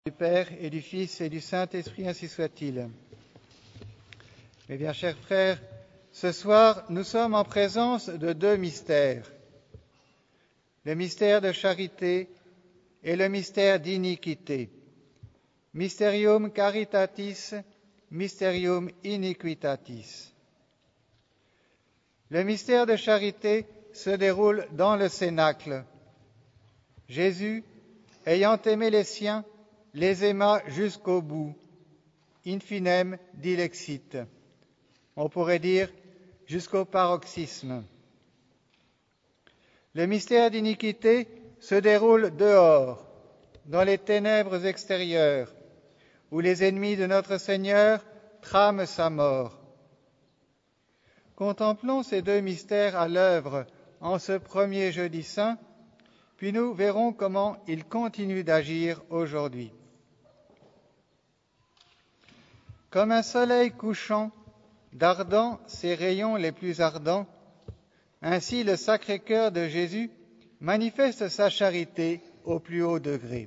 Du Père et du Fils et du Saint-Esprit, ainsi soit-il. Mes bien chers frères, ce soir, nous sommes en présence de deux mystères, le mystère de charité et le mystère d'iniquité. Mysterium caritatis, mysterium iniquitatis. Le mystère de charité se déroule dans le cénacle. Jésus, ayant aimé les siens, les aima jusqu'au bout, in finem dilexit. On pourrait dire jusqu'au paroxysme. Le mystère d'iniquité se déroule dehors, dans les ténèbres extérieures, où les ennemis de notre Seigneur trament sa mort. Contemplons ces deux mystères à l'œuvre en ce premier jeudi saint, puis nous verrons comment ils continuent d'agir aujourd'hui. Comme un soleil couchant, dardant ses rayons les plus ardents, ainsi le Sacré-Cœur de Jésus manifeste sa charité au plus haut degré.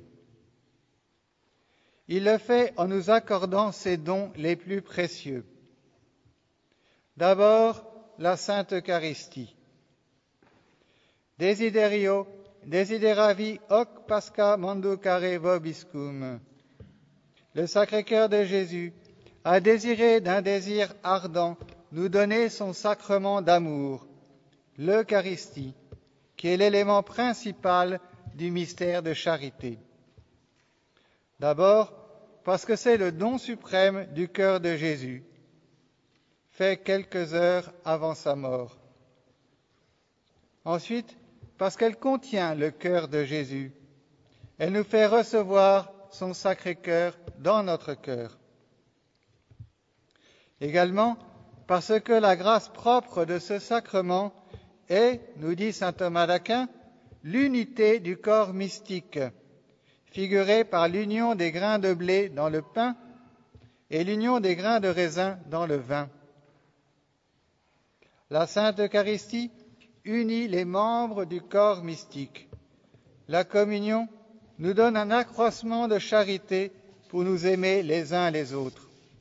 Il le fait en nous accordant ses dons les plus précieux. D'abord, la Sainte Eucharistie. Desideravi hoc Pascha manducare vobiscum. Le Sacré-Cœur de Jésus a désiré d'un désir ardent nous donner son sacrement d'amour, l'Eucharistie, qui est l'élément principal du mystère de charité. D'abord, parce que c'est le don suprême du cœur de Jésus, fait quelques heures avant sa mort. Ensuite, parce qu'elle contient le cœur de Jésus. Elle nous fait recevoir son Sacré-Cœur dans notre cœur. Également, parce que la grâce propre de ce sacrement est, nous dit saint Thomas d'Aquin, l'unité du corps mystique, figurée par l'union des grains de blé dans le pain et l'union des grains de raisin dans le vin. La Sainte Eucharistie unit les membres du corps mystique. La communion nous donne un accroissement de charité pour nous aimer les uns les autres.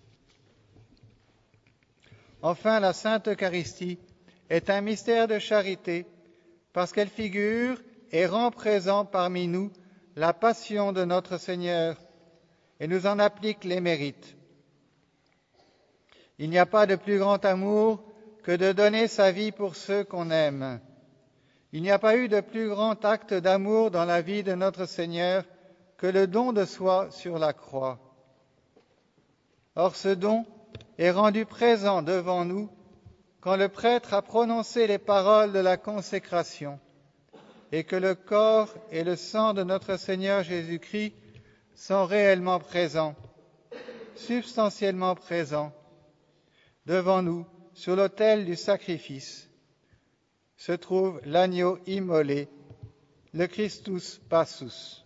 Enfin, la Sainte Eucharistie est un mystère de charité parce qu'elle figure et rend présent parmi nous la passion de notre Seigneur et nous en applique les mérites. Il n'y a pas de plus grand amour que de donner sa vie pour ceux qu'on aime. Il n'y a pas eu de plus grand acte d'amour dans la vie de notre Seigneur que le don de soi sur la croix. Or, ce don est rendu présent devant nous quand le prêtre a prononcé les paroles de la consécration et que le corps et le sang de notre Seigneur Jésus-Christ sont réellement présents, substantiellement présents, devant nous sur l'autel du sacrifice se trouve l'agneau immolé, le Christus passus.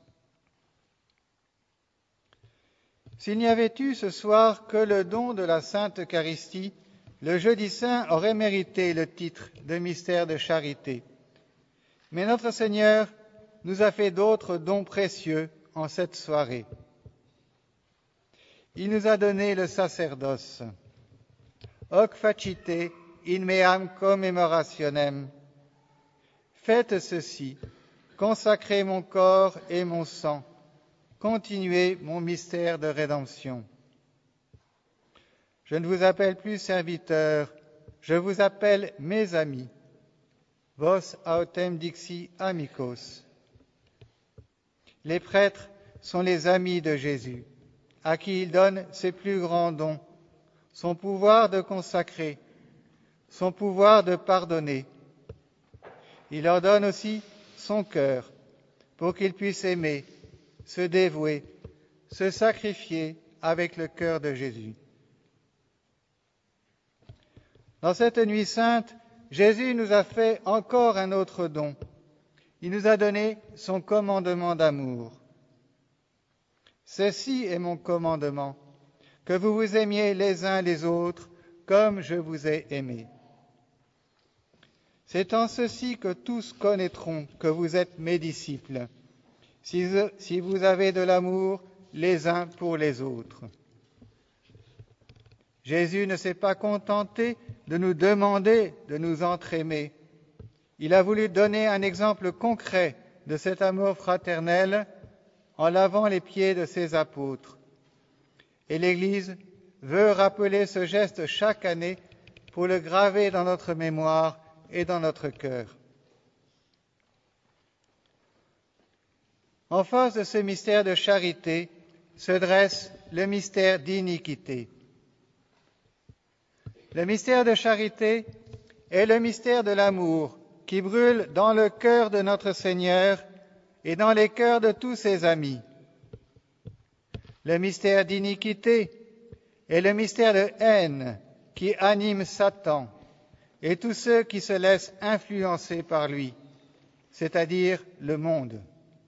S'il n'y avait eu ce soir que le don de la Sainte Eucharistie, le jeudi saint aurait mérité le titre de mystère de charité. Mais notre Seigneur nous a fait d'autres dons précieux en cette soirée. Il nous a donné le sacerdoce. Hoc facite in meam commemorationem. Faites ceci, consacrez mon corps et mon sang, continuez mon mystère de rédemption. Je ne vous appelle plus serviteurs, je vous appelle mes amis. Vos autem dixi amicos. Les prêtres sont les amis de Jésus, à qui il donne ses plus grands dons, son pouvoir de consacrer, son pouvoir de pardonner. Il leur donne aussi son cœur pour qu'ils puissent aimer, se dévouer, se sacrifier avec le cœur de Jésus. Dans cette nuit sainte, Jésus nous a fait encore un autre don. Il nous a donné son commandement d'amour. Ceci est mon commandement, que vous vous aimiez les uns les autres comme je vous ai aimés. C'est en ceci que tous connaîtront que vous êtes mes disciples, si vous avez de l'amour les uns pour les autres. Jésus ne s'est pas contenté de nous demander de nous entraimer. Il a voulu donner un exemple concret de cet amour fraternel en lavant les pieds de ses apôtres. Et l'Église veut rappeler ce geste chaque année pour le graver dans notre mémoire et dans notre cœur. En face de ce mystère de charité se dresse le mystère d'iniquité. Le mystère de charité est le mystère de l'amour qui brûle dans le cœur de notre Seigneur et dans les cœurs de tous ses amis. Le mystère d'iniquité est le mystère de haine qui anime Satan et tous ceux qui se laissent influencer par lui, c'est-à-dire le monde.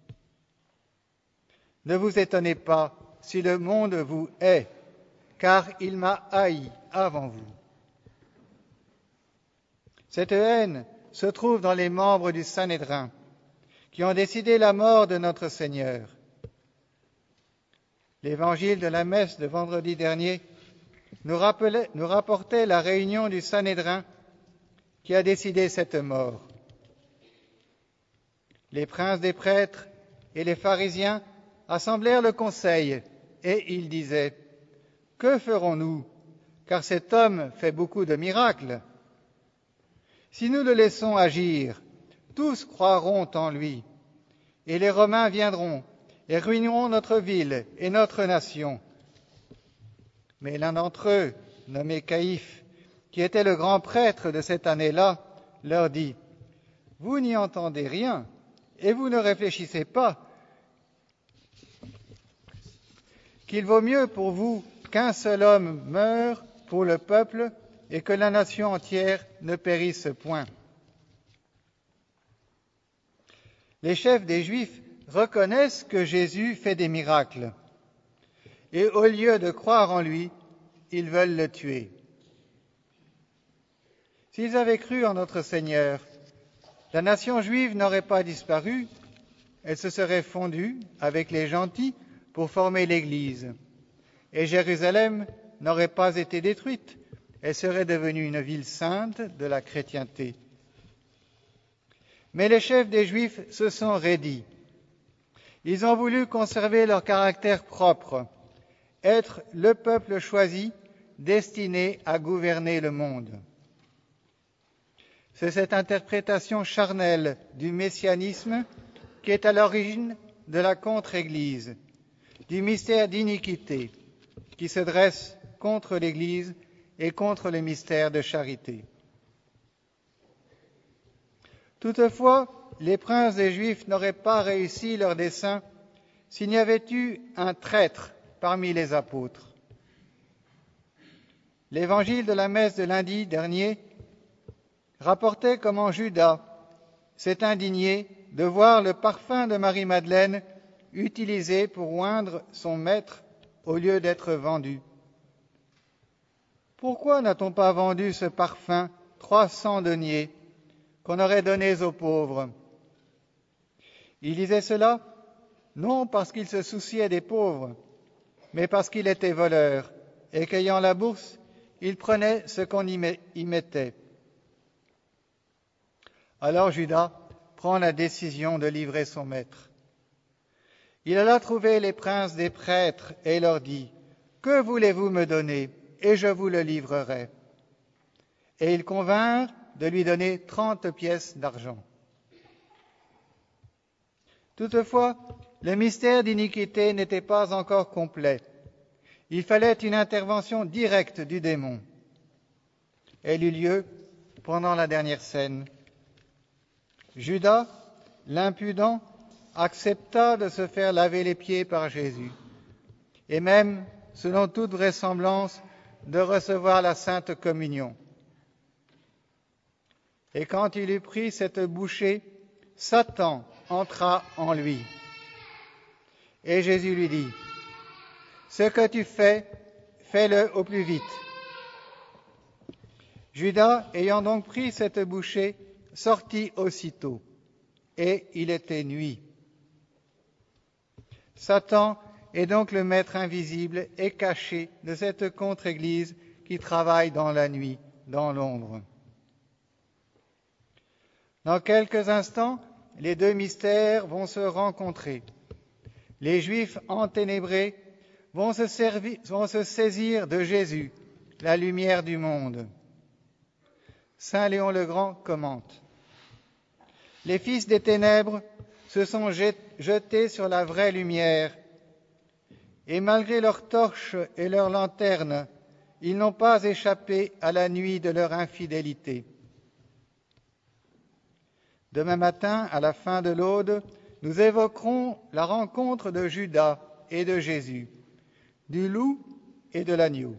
Ne vous étonnez pas si le monde vous hait, car il m'a haï avant vous. Cette haine se trouve dans les membres du Sanhédrin, qui ont décidé la mort de notre Seigneur. L'évangile de la messe de vendredi dernier nous rapportait la réunion du Sanhédrin qui a décidé cette mort. Les princes des prêtres et les pharisiens assemblèrent le conseil et ils disaient « Que ferons-nous, car cet homme fait beaucoup de miracles. Si nous le laissons agir, tous croiront en lui, et les Romains viendront et ruineront notre ville et notre nation. » Mais l'un d'entre eux, nommé Caïphe, qui était le grand prêtre de cette année-là, leur dit « Vous n'y entendez rien, et vous ne réfléchissez pas qu'il vaut mieux pour vous qu'un seul homme meure pour le peuple et que la nation entière ne périsse point. » Les chefs des Juifs reconnaissent que Jésus fait des miracles, et au lieu de croire en lui, ils veulent le tuer. S'ils avaient cru en notre Seigneur, la nation juive n'aurait pas disparu, elle se serait fondue avec les gentils pour former l'Église, et Jérusalem n'aurait pas été détruite, elle serait devenue une ville sainte de la chrétienté. Mais les chefs des Juifs se sont raidis. Ils ont voulu conserver leur caractère propre, être le peuple choisi, destiné à gouverner le monde. C'est cette interprétation charnelle du messianisme qui est à l'origine de la contre-Église, du mystère d'iniquité qui se dresse contre l'Église et contre le mystère de charité. Toutefois, les princes des Juifs n'auraient pas réussi leur dessein s'il n'y avait eu un traître parmi les apôtres. L'évangile de la messe de lundi dernier rapportait comment Judas s'est indigné de voir le parfum de Marie-Madeleine utilisé pour oindre son maître au lieu d'être vendu. Pourquoi n'a-t-on pas vendu ce parfum 300 deniers qu'on aurait donnés aux pauvres? Il disait cela non parce qu'il se souciait des pauvres, mais parce qu'il était voleur et qu'ayant la bourse, il prenait ce qu'on y mettait. Alors Judas prend la décision de livrer son maître. Il alla trouver les princes des prêtres et leur dit « Que voulez-vous me donner, et je vous le livrerai ?» Et ils convinrent de lui donner 30 pièces d'argent. Toutefois, le mystère d'iniquité n'était pas encore complet. Il fallait une intervention directe du démon. Elle eut lieu pendant la dernière scène. Judas, l'impudent, accepta de se faire laver les pieds par Jésus, et même, selon toute vraisemblance, de recevoir la Sainte Communion. Et quand il eut pris cette bouchée, Satan entra en lui. Et Jésus lui dit, « Ce que tu fais, fais-le au plus vite. » Judas, ayant donc pris cette bouchée, sortit aussitôt, et il était nuit. Satan est donc le maître invisible et caché de cette contre-église qui travaille dans la nuit, dans l'ombre. Dans quelques instants, les deux mystères vont se rencontrer. Les Juifs enténébrés vont se saisir de Jésus, la lumière du monde. Saint Léon le Grand commente: les fils des ténèbres se sont jetés sur la vraie lumière, et malgré leurs torches et leurs lanternes, ils n'ont pas échappé à la nuit de leur infidélité. Demain matin, à la fin de l'Aude, nous évoquerons la rencontre de Judas et de Jésus, du loup et de l'agneau.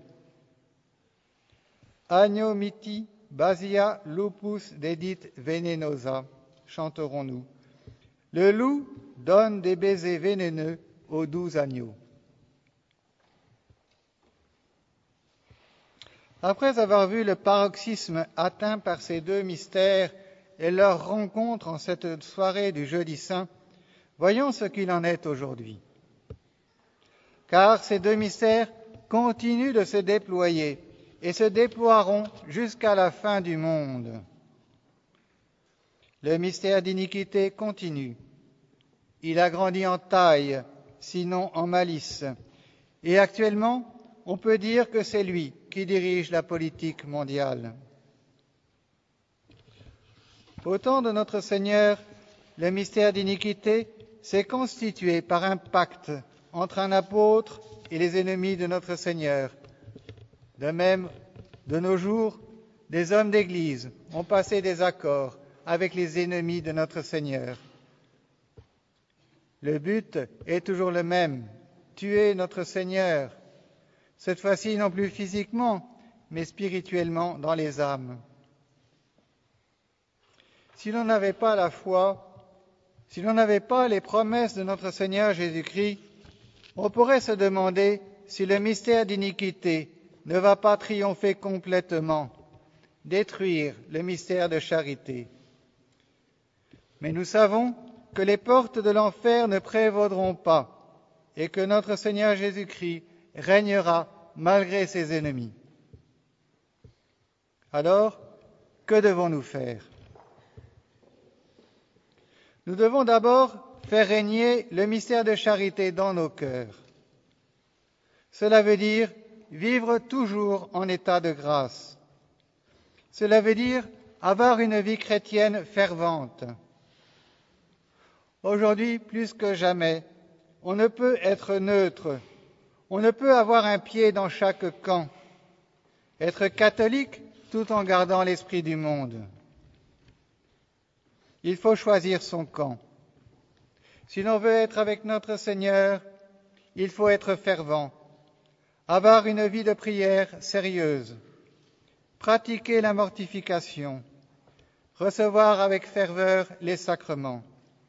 Agno miti basia lupus dedit venenosa, chanterons-nous. Le loup donne des baisers vénéneux aux doux agneaux. Après avoir vu le paroxysme atteint par ces deux mystères et leur rencontre en cette soirée du Jeudi Saint, voyons ce qu'il en est aujourd'hui. Car ces deux mystères continuent de se déployer et se déploieront jusqu'à la fin du monde. Le mystère d'iniquité continue. Il a grandi en taille, sinon en malice, et actuellement, on peut dire que c'est lui qui dirige la politique mondiale. Au temps de notre Seigneur, le mystère d'iniquité s'est constitué par un pacte entre un apôtre et les ennemis de notre Seigneur. De même, de nos jours, des hommes d'Église ont passé des accords avec les ennemis de notre Seigneur. Le but est toujours le même, tuer notre Seigneur, cette fois-ci non plus physiquement, mais spirituellement dans les âmes. Si l'on n'avait pas la foi, si l'on n'avait pas les promesses de notre Seigneur Jésus-Christ, on pourrait se demander si le mystère d'iniquité ne va pas triompher complètement, détruire le mystère de charité. Mais nous savons que les portes de l'enfer ne prévaudront pas et que notre Seigneur Jésus-Christ régnera malgré ses ennemis. Alors, que devons-nous faire ? Nous devons d'abord faire régner le mystère de charité dans nos cœurs. Cela veut dire vivre toujours en état de grâce. Cela veut dire avoir une vie chrétienne fervente. Aujourd'hui, plus que jamais, on ne peut être neutre, on ne peut avoir un pied dans chaque camp, être catholique tout en gardant l'esprit du monde. Il faut choisir son camp. Si l'on veut être avec notre Seigneur, il faut être fervent, avoir une vie de prière sérieuse, pratiquer la mortification, recevoir avec ferveur les sacrements.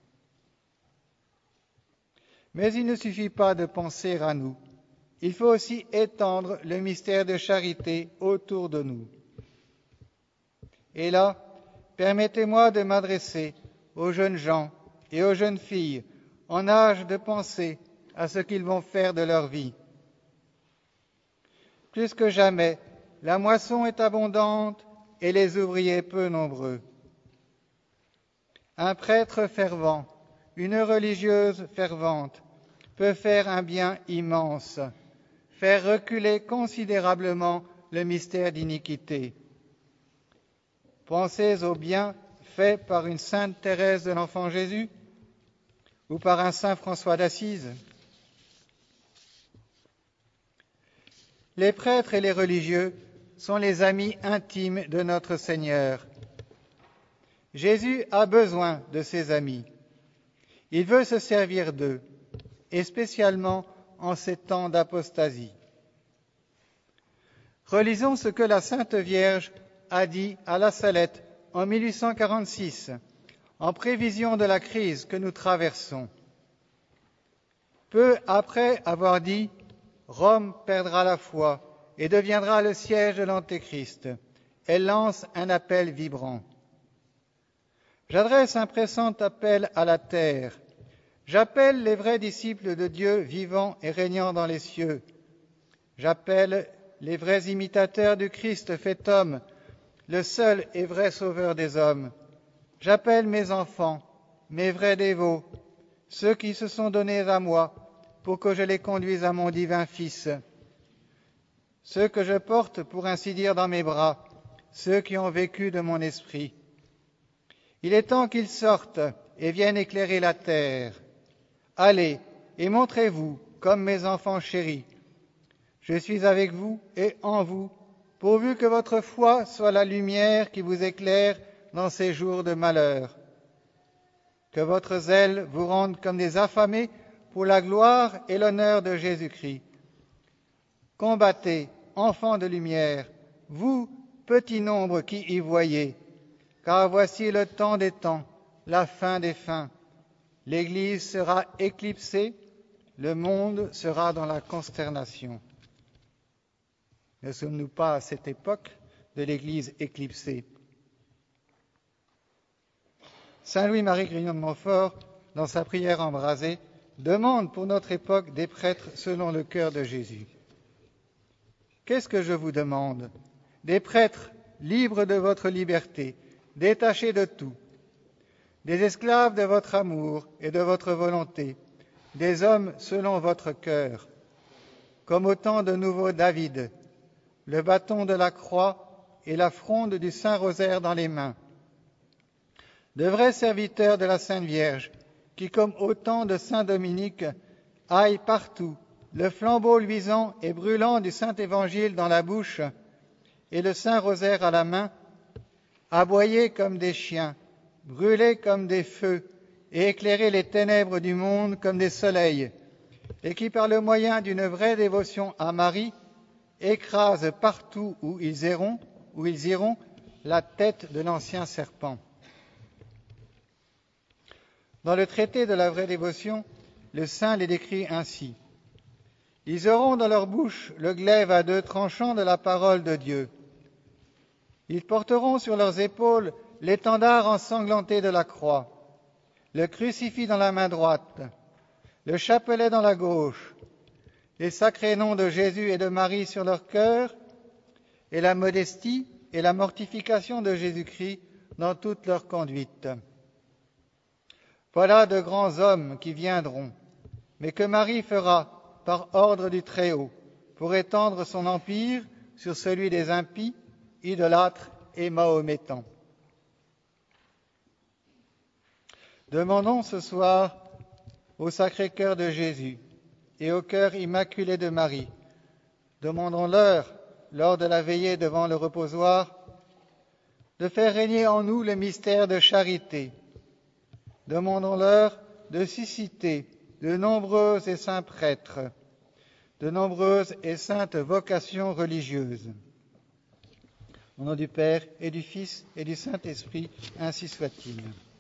Mais il ne suffit pas de penser à nous, il faut aussi étendre le mystère de charité autour de nous. Et là, permettez-moi de m'adresser aux jeunes gens et aux jeunes filles en âge de penser à ce qu'ils vont faire de leur vie. Plus que jamais, la moisson est abondante et les ouvriers peu nombreux. Un prêtre fervent, une religieuse fervente peut faire un bien immense, faire reculer considérablement le mystère d'iniquité. Pensez au bien fait par une sainte Thérèse de l'Enfant Jésus ou par un saint François d'Assise. Les prêtres et les religieux sont les amis intimes de notre Seigneur. Jésus a besoin de ses amis. Il veut se servir d'eux, et spécialement en ces temps d'apostasie. Relisons ce que la Sainte Vierge a dit à La Salette en 1846, en prévision de la crise que nous traversons. Peu après avoir dit « Rome perdra la foi et deviendra le siège de l'Antéchrist », elle lance un appel vibrant. J'adresse un pressant appel à la terre. J'appelle les vrais disciples de Dieu vivant et régnant dans les cieux. J'appelle les vrais imitateurs du Christ fait homme, le seul et vrai sauveur des hommes. J'appelle mes enfants, mes vrais dévots, ceux qui se sont donnés à moi pour que je les conduise à mon divin Fils. Ceux que je porte, pour ainsi dire, dans mes bras, ceux qui ont vécu de mon esprit. Il est temps qu'ils sortent et viennent éclairer la terre. Allez et montrez-vous comme mes enfants chéris. Je suis avec vous et en vous, pourvu que votre foi soit la lumière qui vous éclaire dans ces jours de malheur. Que votre zèle vous rende comme des affamés pour la gloire et l'honneur de Jésus-Christ. Combattez, enfants de lumière, vous, petit nombre qui y voyez, car voici le temps des temps, la fin des fins. L'Église sera éclipsée, le monde sera dans la consternation. Ne sommes-nous pas à cette époque de l'Église éclipsée? Saint Louis-Marie Grignon de Montfort, dans sa prière embrasée, demande pour notre époque des prêtres selon le cœur de Jésus. Qu'est-ce que je vous demande? Des prêtres libres de votre liberté, détachés de tout, des esclaves de votre amour et de votre volonté, des hommes selon votre cœur, comme au temps de nouveau David, le bâton de la croix et la fronde du Saint-Rosaire dans les mains. De vrais serviteurs de la Sainte Vierge, qui, comme au temps de Saint Dominique, aillent partout, le flambeau luisant et brûlant du Saint-Évangile dans la bouche et le Saint-Rosaire à la main, aboyer comme des chiens, brûler comme des feux et éclairer les ténèbres du monde comme des soleils, et qui, par le moyen d'une vraie dévotion à Marie, écrasent partout où ils iront, la tête de l'ancien serpent. Dans le traité de la vraie dévotion, le saint les décrit ainsi. Ils auront dans leur bouche le glaive à deux tranchants de la parole de Dieu. Ils porteront sur leurs épaules l'étendard ensanglanté de la croix, le crucifix dans la main droite, le chapelet dans la gauche, les sacrés noms de Jésus et de Marie sur leur cœur, et la modestie et la mortification de Jésus-Christ dans toute leur conduite. Voilà de grands hommes qui viendront, mais que Marie fera par ordre du Très-Haut, pour étendre son empire sur celui des impies, idolâtres et mahométans. Demandons ce soir au Sacré-Cœur de Jésus et au cœur immaculé de Marie, demandons-leur, lors de la veillée devant le reposoir, de faire régner en nous le mystère de charité. Demandons-leur de susciter de nombreux et saints prêtres, de nombreuses et saintes vocations religieuses. Au nom du Père et du Fils et du Saint-Esprit, ainsi soit-il.